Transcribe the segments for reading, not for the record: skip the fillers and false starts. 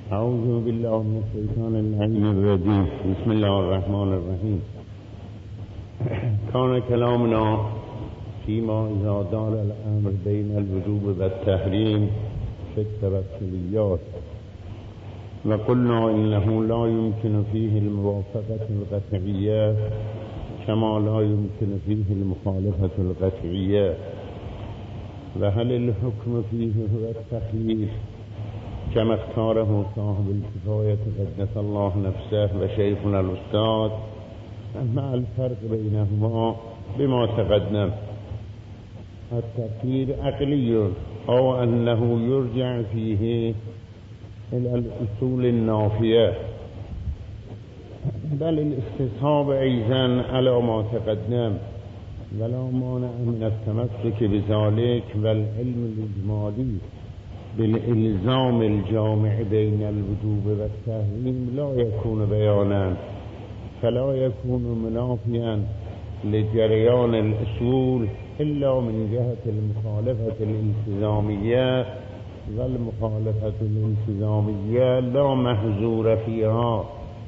اعوذ بالله من الشیطان اللعین الرجیم. بسم الله الرحمن الرحیم. کان کلامنا فيما اذا دار الامر بین الوجوب و التحریم فی التوسلیات و قلنا انه لا يمكن فيه الموافقة القطعية كما لا يمكن فيه المخالفة القطعية وهل الحكم فيه هو التخيير كما اختاره صاحب الكفاية قدس الله نفسه وشيخنا الأستاذ مع الفرق بينهما بما تقدم. التخيير عقلي أو أنه يرجع فيه إلى الأصول النافية، بل الاستصحاب أيضا على ما تقدم، ولا مانع من التمسك بذلك، والعلم الإجمالي بالإلزام الجامع بين الوجوب والتحريم لا يكون بيانا، فلا يكون منافيا لجريان الأصول إلا من جهة المخالفة الالتزامية، والمخالفة الالتزامية لا محظور فيها.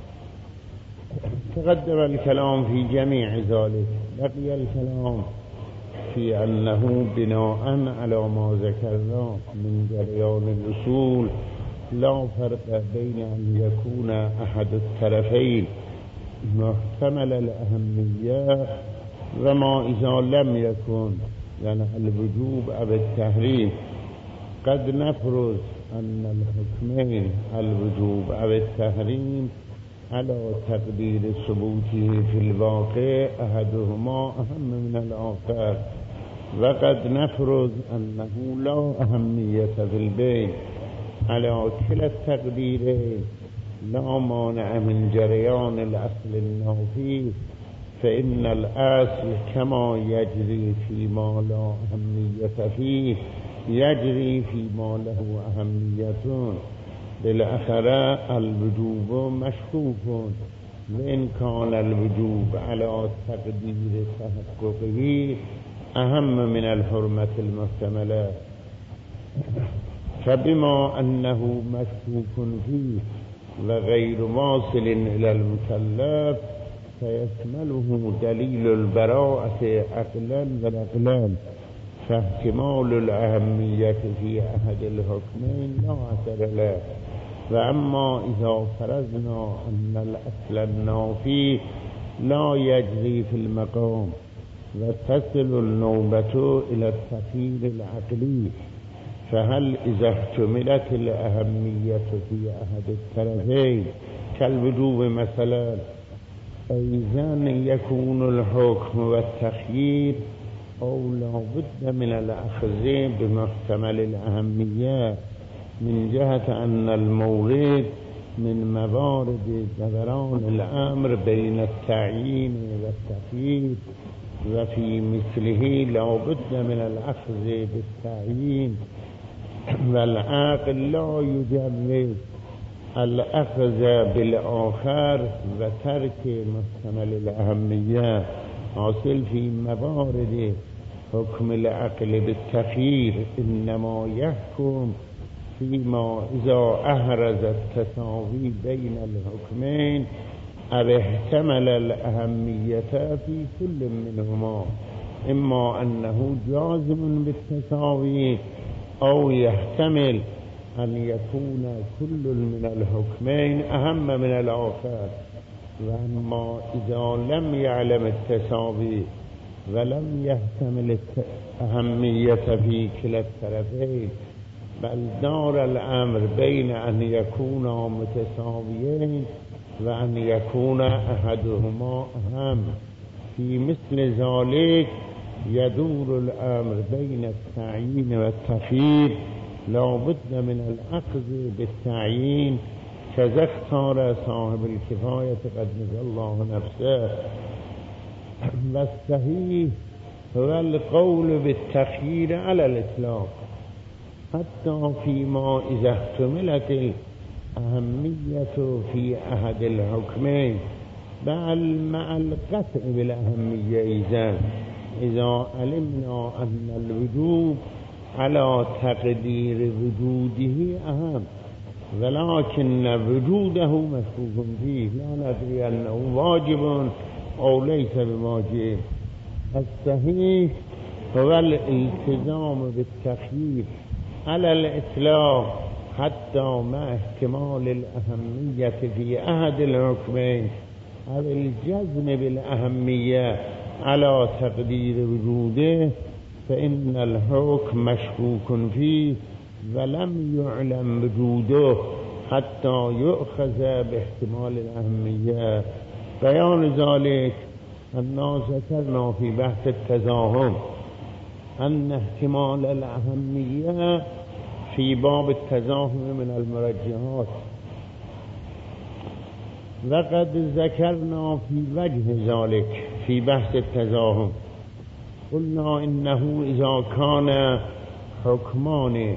تقدم الكلام في جميع ذلك. بقي الكلام في أنه بناء على ما ذكرنا من جريان الأصول لا فرق بين أن يكون أحد الطرفين محتمل الأهمية وما إذا لم يكن، يعني الوجوب أو التحريم. قد نفرض أن الحكمين الوجوب أو التحريم على تقدير ثبوته في الواقع أحدهما أهم من الآخر، وقد نفرض أنه لا أهمية في البين. على كلا التقديرين لا مانع من جريان الأصل النافي، فإن الأصل كما يجري فيما لا أهمية فيه يجري فيما له أهمية. بالآخرة الوجوب مشكوك، وإن كان الوجوب على تقدير تحققه أهم من الحرمة المحتملة، فبما أنه مشكوك فيه وغير واصل إلى المكلف فيشمله دليل البراءة عقلا ونقلا، فاحتمال الأهمية في أحد الحكمين لا أثر له. وأما إذا فرضنا أن الأصل النافي لا يجري في المقام وتصل النوبة إلى التخيير العقلي، فهل إذا احتملت الأهمية في أحد الطرفين كالوجوب مثلا أيضا يكون الحكم والتخيير، أو لا بد من الأخذ بمحتمل الأهمية من جهة أن المورد من موارد دوران الأمر بين التعيين والتخيير، وفي مثله لا بد من الأخذ بالتعيين، والعقل لا يجرد الأخذ بالآخر وترك محتمل الأهمية. حاصل في موارد حكم العقل بالتخيير إنما يحكم فيما إذا أحرز التساوي بين الحكمين أو احتمل الأهمية في كل منهما، إما أنه جازم بالتساوي أو يحتمل أن يكون كل من الحكمين أهم من الآخر. وأما إذا لم يعلم التساوي ولم يحتمل الأهمية في كلا الطرفين، بل دار الأمر بين أن يكونا متساويين وأن يكون أحدهما أهم، في مثل ذلك يدور الأمر بين التعيين والتخيير، لا بد من الأخذ بالتعيين كذا اختار صاحب الكفاية قدس الله نفسه. والصحيح هو القول بالتخيير على الإطلاق، حتى فيما إذا احتملت الأهمية في أحد الحكمين، بل مع القطع بالأهمية إذا علمنا أن الوجوب على تقدير وجوده أهم، ولكن وجوده مشكوك فيه لا ندري أنه واجب أو ليس بواجب. الصحيح هو الالتزام بالتخيير على الإطلاق حتى مع احتمال الأهمية في أحد الحكمين أو الجزم بالأهمية على تقدير وجوده، فإن الحكم مشكوك فيه ولم يعلم وجوده حتى يؤخذ باحتمال الأهمية. بيان ذلك أننا ذكرنا في بحث التزاحم أن احتمال الأهمية في باب التزاحم من المرجحات، وقد ذكرنا في وجه ذلك في بحث التزاحم قلنا إنه إذا كان حكمان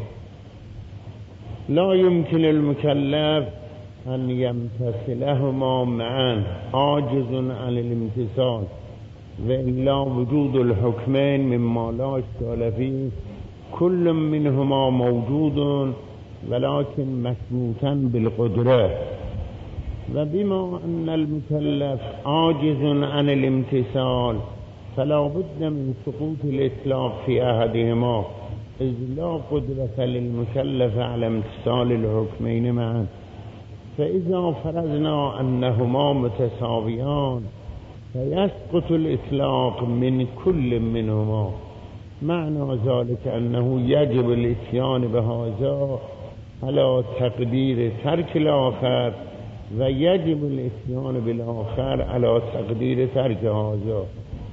لا يمكن المكلف أن يمتثلهما معا عاجز عن الامتثال، وإلا وجود الحكمين مما لا إشكال فيه كل منهما موجود ولكن مشروطا بالقدرة. وبما أن المكلف عاجز عن الامتثال فلا بد من سقوط الإطلاق في أحدهما، إذ لا قدرة للمكلف على امتثال الحكمين معا. فإذا فرضنا أنهما متساويان فيسقط الإطلاق من كل منهما. معنى ذلك أنه يجب الإتيان بهذا على تقدير ترك الآخر، ويجب الإتيان بالآخر على تقدير ترك هذا.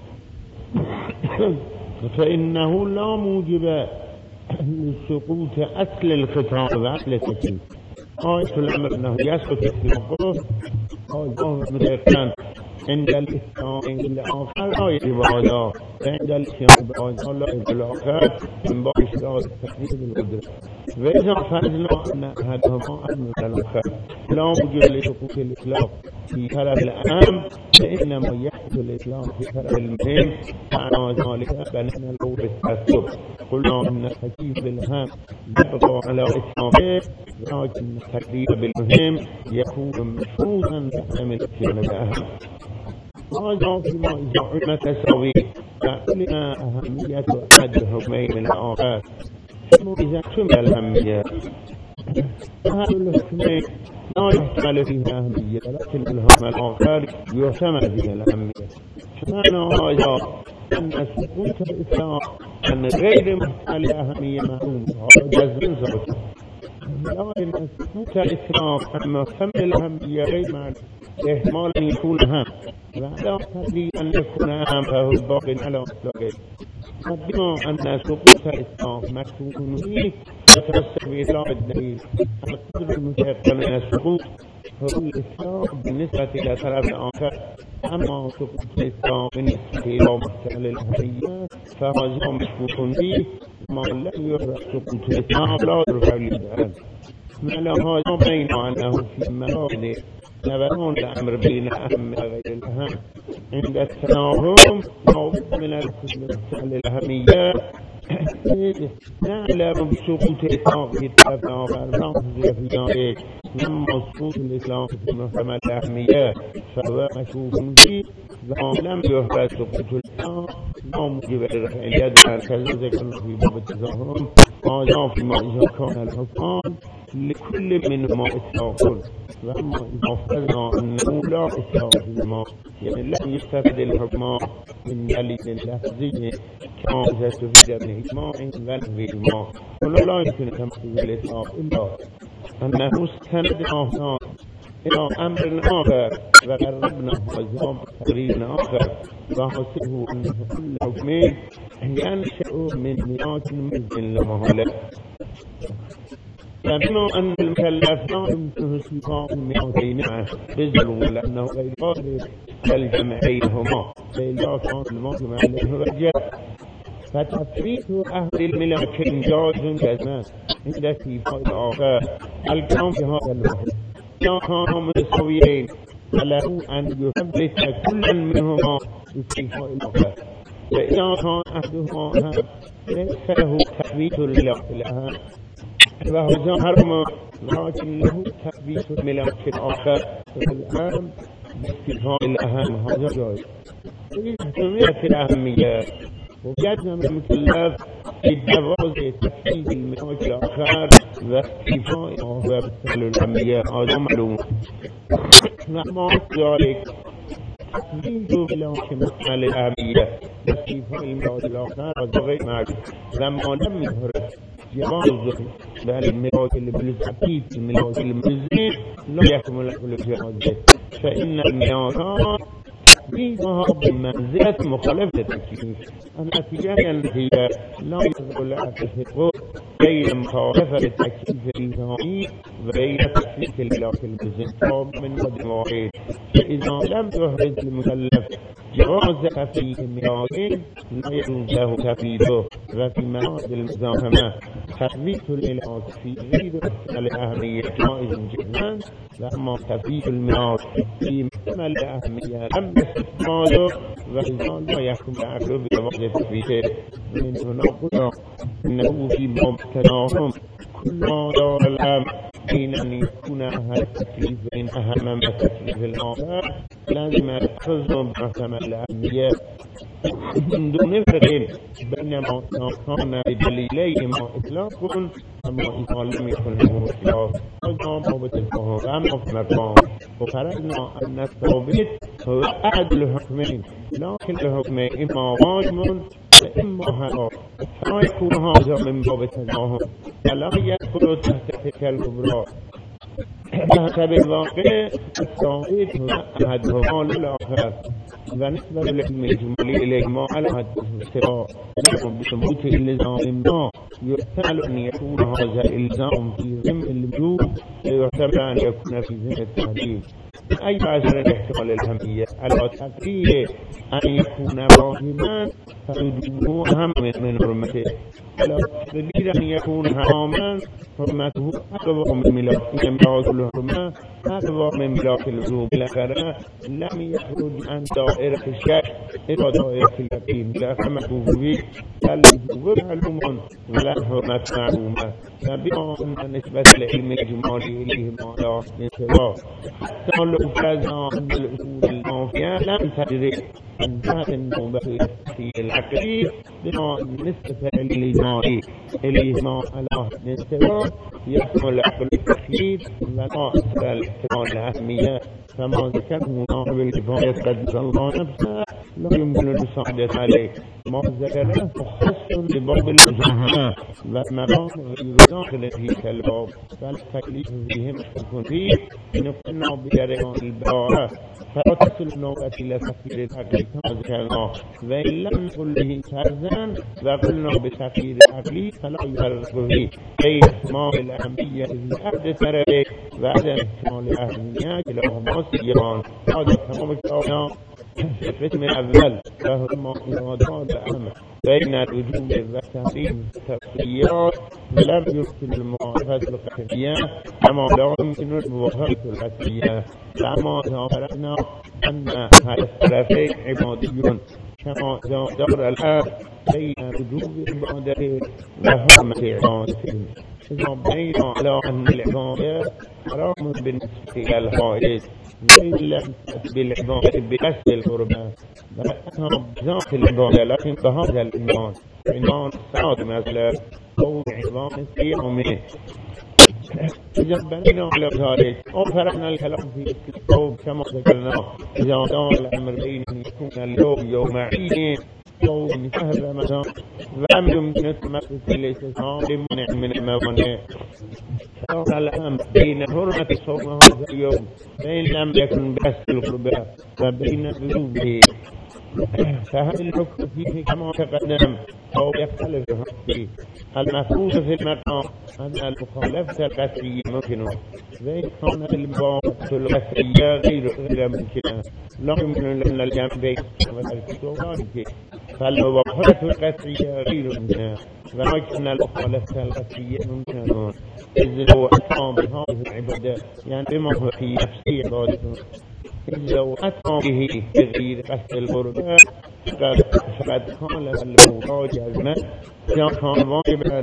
فإنه لا موجب لسقوط أصل الخطاب وأصل التكليف. آية الأمر أنه يسقط إطلاقه آية مدركان عند الإسلام الآخر لا يجب هذا، عند الإسلام بهذا لا يجب الآخر من باب إشراط التكليف بالقدرة. وإذا فرضنا أن أحدهما أمر الآخر لا موجب لسقوط الإطلاق في طلب الأهم، فإنما يحدث الإطلاق في طلب المهم. معنى ذلك بنينا له بالتعصب. قلنا إن التكليف بالأهم يبقى على إطلاقه، لكن التكليف بالمهم يكون مشروطا بعدم الإتيان بالأهم. هذا فيما إذا علم تساوي فعلم أهمية أحد الحكمين من الآخر. إذا احتمل الأهمية أحد الحكمين لا يحتمل فيها أهمية، ولكن الحكم الآخر يحتمل فيها الأهمية. معنى هذا أن سقوط الإطلاق أن غير محتمل الأهمية معلوم، هذا جزم ذاته. لكن سقوط الإطلاق أن محتمل الأهمية غير معلوم احتمال أن يكون أهم، ولا تدري أن يكون أهم فهو باق على إطلاقه. بما أن سقوط الإطلاق مكتوب فيه فترسل بإطلاق الدليل. القدر المتيقن من السقوط هو الإطلاق بالنسبة إلى طرف آخر، أما سقوط الإطلاق بالنسبة إلى محتمل الأهمية فهذا مشكوك فيه. ما لم يعرف سقوط الإطلاق لا يرفع للدليل. على هذا بين أنه في مراد نبرون الأمر بين أهم وغير الأهم. عند التناهم لابد من المحتمل الأهمية نعلم بسقوط الإطلاق في طرف آخر نحظر في ذلك، لما سقوط الإطلاق في محتمل الأهمية فهو مشكوك فيه، ولم يحدث سقوط الإطلاق لا موجب لرفع اليد. هكذا ذكرنا في باب التزاحم. هذا فيما إذا كان الحكمان لكل منهما إطلاق، وأما إذا فرضنا أنه لا إطلاق فيهما يعني لم يستفد الحكمان من دليل لفظي كما إذا استفيد من إجماع ونحوهما، ولا لا يمكن تمثيل الإطلاق إلا أنه استند آخر إلى أمر آخر وقربنا هذا بتقرير آخر، وحسبه أن كل حكمين ينشأ من مئات من المهلة. فبما أن المكلف لا يمكنه استيفاء المئتين معه بذل، لأنه غير قادر الجمع بينهما فإذا كان المجمع عليه فتفريط أهل الملكين جائز جزما عند استيفاء الآخر. الكلام في هذا البحث إذا كانا متساويين فله أن يثبت كل منهما استيفاء الآخر، وإذا كان أحدهما أهم ليس له تثبيت للآخر وهذا حرم لكن له تثبيت الملاك الآخر والآن باستثناء الأهم هذا جائز. اهتمامات الأهمية وجدنا من المكلف في جواز تثبيت الملاك الآخر واستيفائه وابتل الأهمية هذا معلوم. مع ذلك تثبيت الملاك مسألة الأهمية واستيفاء الملاك الآخر هذا غير معلوم. لما لم يظهر جواز الملاك بالتثبيت الملاك المزيد لا يكمل كل جواز، فإن الملاكات فيها بمنزلة مخالفة التكليف. النتيجة هي لا يقول أتفق بين مخالفة التكليف الإلزامي وبين تثبيت الملاك المزيد من وجه واحد. فإذا لم يحرز المكلف جواز تثبيت الملاك لا يجوز له تثبيته. وفي مواد المزاحمة تثبيت الملاك في غير مسألة الأهمية جائز جدا، وأما تثبيت الملاك في مسألة الأهمية لم يستفاده وإذا لا يحكم العقل بجواز تثبيته. من هنا قلنا إنه في مبتداهم كل ما دار الأمر بين أن يكون أهل التكليف وإن أهم من التكليف الآخر لازم يأخذ بمحكمة الأهمية من دون فرق بين ما كان بدليليهما إطلاق أما إذا لم يكن له إطلاق هذا ضابط الفهم. أما في مقام وفرضنا أن الثابت هو أحد الحكمين، لكن الحكمين إما واجب وإما حرام، فلا يكون هذا من باب التزاحم ولا يدخل تحت تلك الكبرى. حسب الواقع الثابت هو أحدهما للآخر، ونسبة العلم الإجمالي إليهما على حد السواء. لكن بثبوت الإلزام ما يحتمل أن يكون هذا الإلزام في ضمن الوجوب ويحتمل أن يكون في ضمن التحديد. أي بعضر الاحتمال الأهمية على تقدير أن يكون واجبا فوجوبه أهم من حرمته، على تقدير أن يكون حراما حرمته أكبر من ملاك الحرمة أكبر من ملاك الوجوب. بالآخر لم يخرج عن دائرة الشك إلى دائرة اليقين، لا حرمته به الوجوب معلوم ولا حرمة معلومة. فبما أن نسبة العلم الإجمالي إليهما لا انتظار لو كذا أن الأصول المافية لم تدرك أنها النوبة في العقل بما نسبة الإجمالي إليهما على الانتظار يحمل العقل التكليف ولا أسر الاحتمال الأهمية. فما ذكره صاحب الكفاية قد الله نفسه لا يمكن المساعدة عليه. ما ذكره مخصص لباب المزاحمة ومقام غير داخل في الباب، فالتكليف فيهم يكون فيه إن كنا بجريان البراءة فلا تصل النوبة إلى تفسير العقل كما ذكرنا. وإن لم نقل به فرزا وقلنا بتفسير العقل فلا يفرق به بين احتمال الأهمية في أحد الطرفين وعدم احتمال الأهمية كلاهما سيران. هذا تمام الكلام في القسم الأول وهو المعارضات الأمر بين الوجوب والتحريم والتفسيرات لم يمكن المعارضة القسمية كما لا يمكن الموافقة القسمية. لما ذكرنا أن هذا الطرفين عبادي كما دار الآن بين وجوب عبادته وحرمة عبادته. إذا بين على أن العبادة حرام بالنسبة إلى الحائض وإن لم بالعبادة بقصد القربة فإنها بذات العبادة لكن بهذا الإيمان الصاد مثلا أو عظام الصيام. إذا بنينا على ذلك وفرقنا الكلام في الكتاب كما ذكرنا إذا دار الأمر بين أن يكون اليوم يوم عيد يوم شهر رمضان ولم يمكن التمسك بالاستثناء لمنع من الموانع، فدار الأمر بين حرمة صوم هذا اليوم فإن لم يكن بقصد القربى وبين وجوبه فهل الحكم فيه كما تقدم أو يختلف فيه؟ المفروض في المقام أن المخالفة القسرية ممكنة وإن كانت المباحثة القسرية غير ممكنة لا يمكن أن الجمع بين وذلك فالمباحثة القسرية غير ممكنة ولكن المخالفة القسرية ممكنة إذ لو أتى بهذه العبادة يعني بما هو في نفسه عبادته إذ لو أتى به بغير قصد القربى فقد خالف الموضوع جزما إذا كان واجبا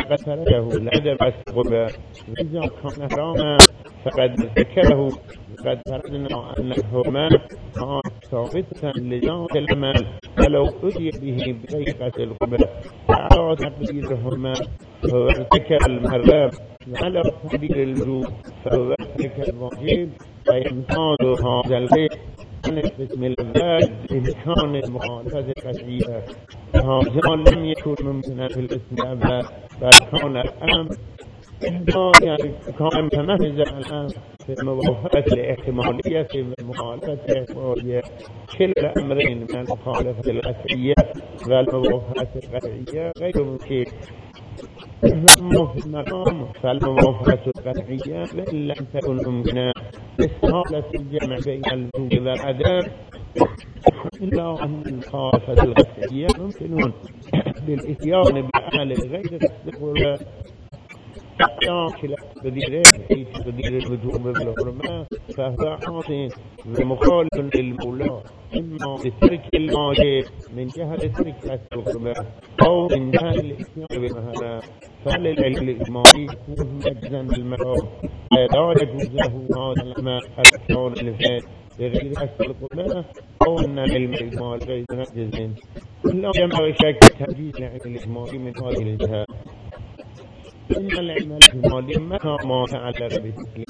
فقد تركه لدى بس قبه وإذا كان حراما فقد ذكره فقد فرضنا أنهما ثابتا لذات العمل ولو أتي به بطريقة القبه على تقديرهما فهو ارتكب المحرم وعلى تقدير الوجوب فهو ارتكب الواجب فيمتاز هذا الغير عن القسم الأول بإمكان المخالفة القطعية. هذا لم يكن ممكنا في القسم الأول بل كان الأمر يعني كان تمهز الآن في الموافقة الاحتمالية في المخالفة الاحتمالية كلا الأمرين من المخالفة القطعية والموافقة القطعية غير ممكن. أما في المقام فالموافقة القطعية لئن لم تكن ممكنة استحالة الجمع بين الوجوب والعدم إلا أن المخالفة القطعية ممكن بالإتيان بعمل غير استقرار كلا تقديره في تقدير الوجوب بالحرمة فهو حاصل ومخالف للمولى إما بترك الواجب من جهة ترك الحرمة أو من جهة الإتيان بمهلا فللعلم الإجمالي يكون مجزا بالمرام لا يجوز له هذا الأمر الأكثر الفات بغير أسفل القرآن أو أن العلم الإجمالي غير مجز لا ينبغي شك تجديد العلم الإجمالي من هذه الجهة. إن العلم الإجمالي ما تعلق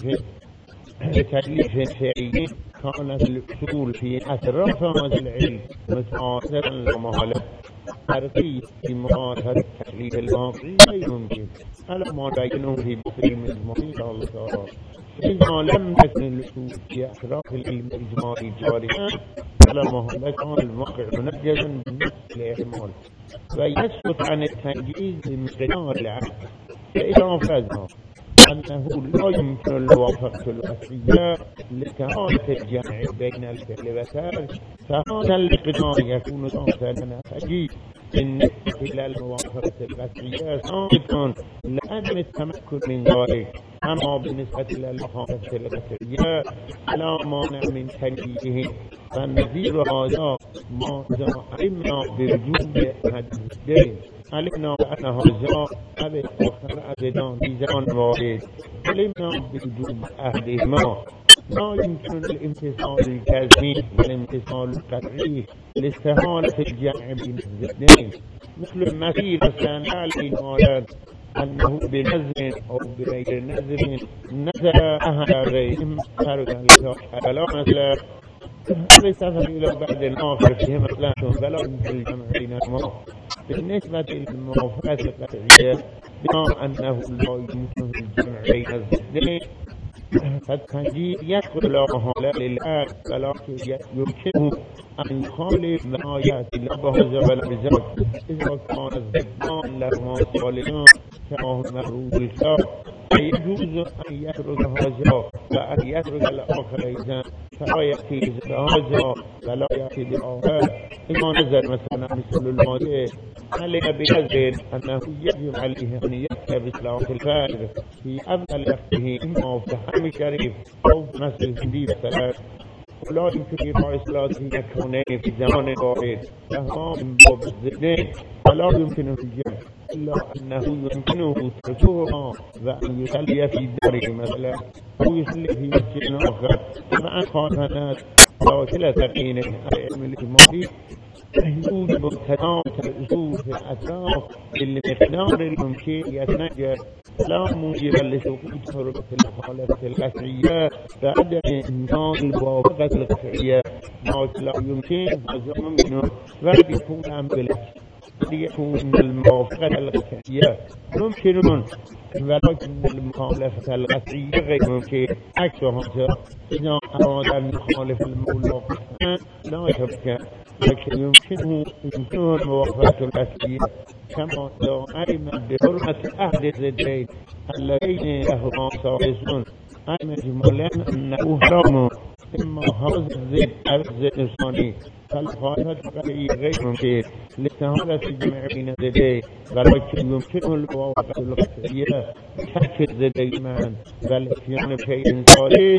بتكليف شيعي كانت الأصول في أطراف هذا العلم متعاصرا لمهلة ترقي في مؤاخذة التكليف الواقعي غير ممكن على ما بينه في بسلم الإجمالي تعالى. إذا لم تكن الأصول في أطراف العلم الإجمالي جاريا على مهلة كان الواقع منجزا بالنسبة للإحتمال ويسقط عن التنجيز بمقدار العقل. فإذا فزنا أنه لا يمكن الموافقة القطعية لتعارف الجمع بين الفعل والترك فهذا المقدار يكون ضابطا فجيء بالنسبة إلى الموافقة القطعية ثابتا لعدم التمكن من ذلك. أما بالنسبة إلى المخالفة القطعية فلا مانع من تنجيزه فالنظير هذا ما علمنا بوجوب الدين علمنا أن هذا أبد أخر أبدان ميزان واحد علمنا بوجوب أحدهما لا يمكن الامتثال الجازمي والامتثال القطعي لاستحالة الجمع بين الزدين مثل المسير السامع للمولد أنه بنزل أو بغير نزل نزل أهل غيرهم خارج الكتاب لا مثل السفر إلى بعد آخر فيه مثلا فلا يمكن الجمع بينهما. بالنسبة للموافقة القطعية بما أنه لا يمكن الجمع بين الزدين فالتنجيز يدخل محالا للآن ولكن يمكنه أن يخالف ما يأتي لبهذا والبزاق إذا كان الزدان لهما صالحان كما مفروض الكتاب فيجوز أن يترك هذا وأن يترك الآخر أيضا فلا يأتي بهذا ولا يأتي بآخر. إذا نزل مثلا مثل الماضي عليك بنزل أنه يجب عليه أن يكتب إصلاح الفارغ في أفضل وقته إما في حرم شريف أو في مسجد الحديث ثلاث ولا يمكن إرفاع إصلاحه يكونين في زمان واحد فهما من باب الزدين ولا يمكنه الجمع إلا أنه يمكنه تركهما وأن يصلي في داره مثلا أو يصلي في مسجد آخر مع خاتمات وكلا تقين العلم الإجمالي يوجب تناوب الأصول في الأطراف بالمقدار الممكن يتنجر لا موجب لسقوط حرمة المخالفة القطعية بعدم إمكان الموافقة القطعية ما لا يمكن هذا ممكن ويكون أمثلة ليكون الموافقة القطعية ممكن ولكن المخالفة القطعية غير ممكن عكس هذا إذا أراد أن يخالف المولى لا يمكن لكن يمكنه الموافقة القطعية كما لو علم بحرمة أحد الزدين اللذين لهما صالحون علم جملا أنه حرام إما هذا الزد أو الزد الثاني فالمخالفة القطعية غير ممكن لاستحالة الجمع بين الزدين ولكن يمكنه الموافقة القطعية ترك الزدين معا والاتيان بشيء صالح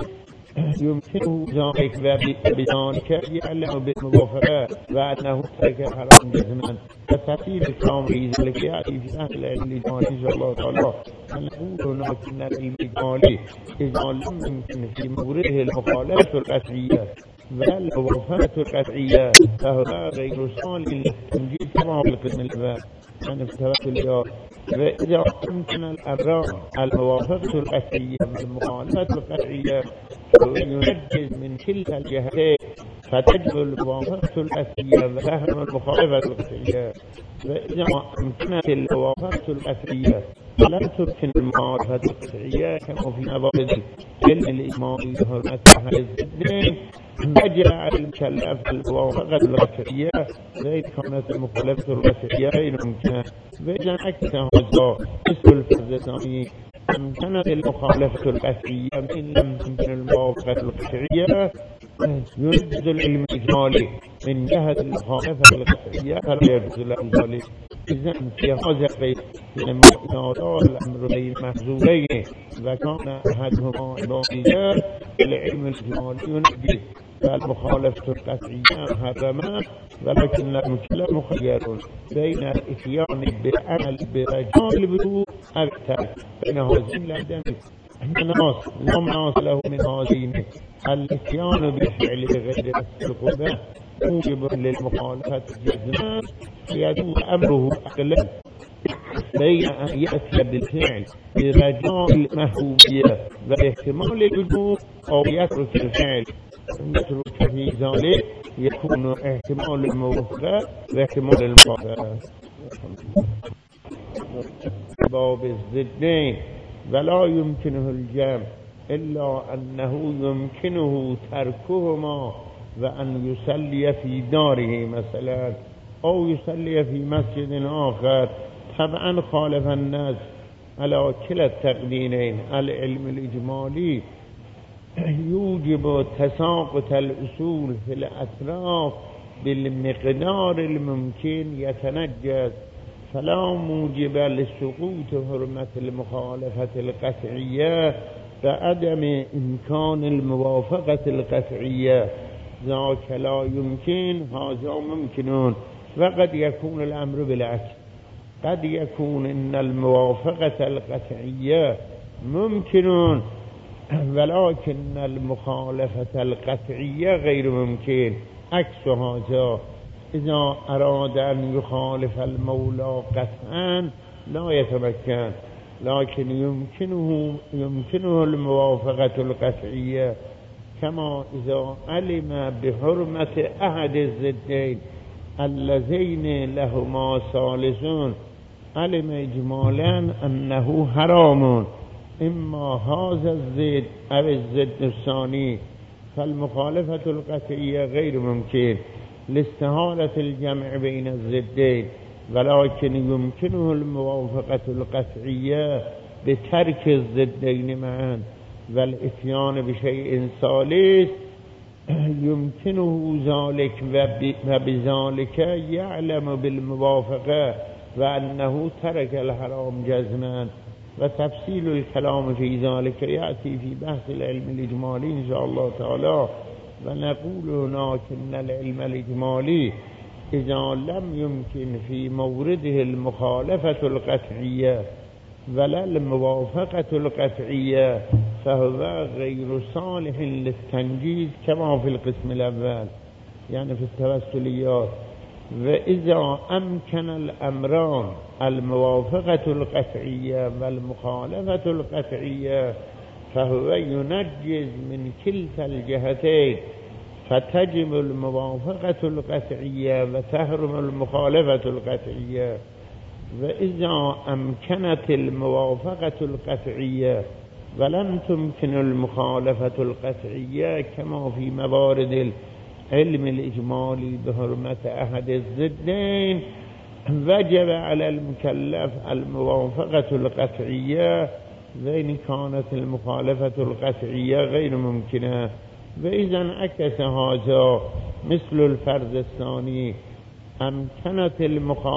يمكنه ذلك وبذلك يعلم بالموافقة وأنه ترك الحرام جزما. فالتفسير الكامل في ذلك يأتي في أهل العلم الإجمالي إن شاء الله تعالى. فنقول هناك أن العلم الإجمالي إذا لم يمكن في مورده المخالفة القطعية والموافقة القطعية فهو غير صالح للتنجيل كما في القسم الأول يعني في التوسل. وإذا أمكن الأمران الموافقة القطعية والمخالفة القطعية وينجز من كلتا الجهتين فتجب الموافقة القطعية وتهم المخالفة القطعية. وإذا أمكنت الموافقة القطعية لا تمكن المخالفة القطعية كما في موارد العلم الإجمالي بحرمة أحد الضدين فجاء على المكلف الموافقة القطعية غير كانت المخالفة القطعية غير ممكنة. وإذا عكس هذا مثل الفرض الثاني أمكنت المخالفة القطعية إن لم تمكن الموافقة القطعية يجوز العلم الإجمالي من جهة المخالفة القطعية فلا يجوز ذلك. إذا في هذا القيد لما إذا الأمر بين محظورين وكان أحدهما عبادية العلم الإجمالي ينجز فالمخالفة القطعية حرمت ولكن المكلف مخير بين الإتيان بالعمل برجال الوضوء أو الترك بين هذين الأدلة. الناس لا مناص له من هذين الإتيان بالفعل غير القربة موجب للمخالفة جزما يدور أمره أقلا بين أن يأتي بالفعل برجال المحبوبية واحتمال الوجوب أو يترك الفعل يترك في ذلك يكون احتمال الموافقة واحتمال المخالفة. باب الضدين ولا يمكنه الجمع إلا أنه يمكنه تركهما وأن يصلي في داره مثلا أو يصلي في مسجد آخر. طبعا خالف الناس على كلا التقديرين. العلم الإجمالي يوجب تساقط الأصول في الأطراف بالمقدار الممكن يتنجز فلا موجب لسقوط حرمة المخالفة القطعية بعدم إمكان الموافقة القطعية. ذاك لا يمكن هذا ممكن. وقد يكون الأمر بالعكس قد يكون إن الموافقة القطعية ممكن ولكن المخالفة القطعية غير ممكن. عكس هذا إذا أراد أن يخالف المولى قطعا لا يتمكن لكن يمكنه الموافقة القطعية كما إذا علم بحرمة أحد الضدين اللذين لهما ثالثون علم إجمالا أنه حرام إما هذا الضد أو الضد الثاني فالمخالفة القطعية غير ممكن لاستحالة الجمع بين الضدين ولكن يمكنه الموافقة القطعية بترك الضدين معا والإتيان بشيء ثالث يمكنه ذلك وبذلك يعلم بالموافقة وأنه ترك الحرام جزما. وتفصيل الكلام في ذلك يأتي في بحث العلم الإجمالي إن شاء الله تعالى. ونقول هناك أن العلم الإجمالي إذا لم يمكن في مورده المخالفة القطعية ولا الموافقة القطعية فهو غير صالح للتنجيز كما في القسم الأول يعني في التوسليات. وإذا أمكن الأمران الموافقة القطعية والمخالفة القطعية فهو ينجز من كلتا الجهتين فتجب الموافقة القطعية وتحرم المخالفة القطعية. وإذا أمكنت الموافقة القطعية ولم تمكن المخالفة القطعية كما في موارد العلم الإجمالي بحرمة أحد الضدين وجب على المكلف الموافقة القطعية وإن كانت المخالفة القطعية غير ممكنة. وإذا انعكس هذا مثل الفرض الثاني أمكنت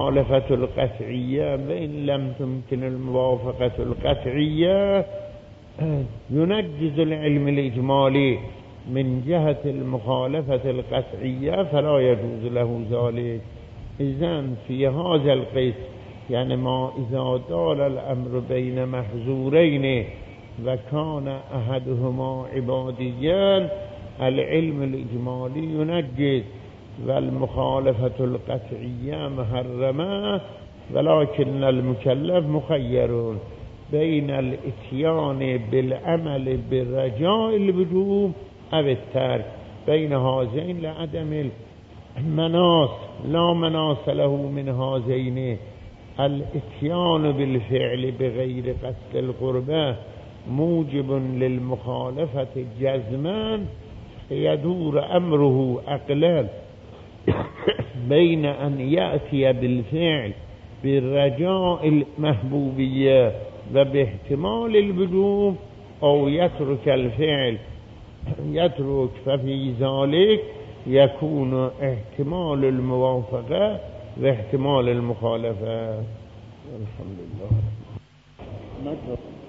المخالفة القطعية وإن لم تمكن الموافقة القطعية ينجز العلم الإجمالي من جهة المخالفة القطعية فلا يجوز له ذلك. إذن في هذا القسم يعني ما إذا دار الأمر بين محظورين وكان أحدهما عباديا العلم الإجمالي ينجز والمخالفة القطعية محرمة، ولكن المكلف مخير بين الاتيان بالعمل بالرجاء الوجوب أو الترك، بين هذين لعدم المناص، لا مناص له من هذين. الاتيان بالفعل بغير قصد القربة موجب للمخالفة جزما يدور أمره أقلا بين أن يأتي بالفعل بالرجاء المحبوبية وباحتمال الوجوب أو يترك الفعل ففي ذلك يكون احتمال الموافقة واحتمال المخالفة. الحمد لله.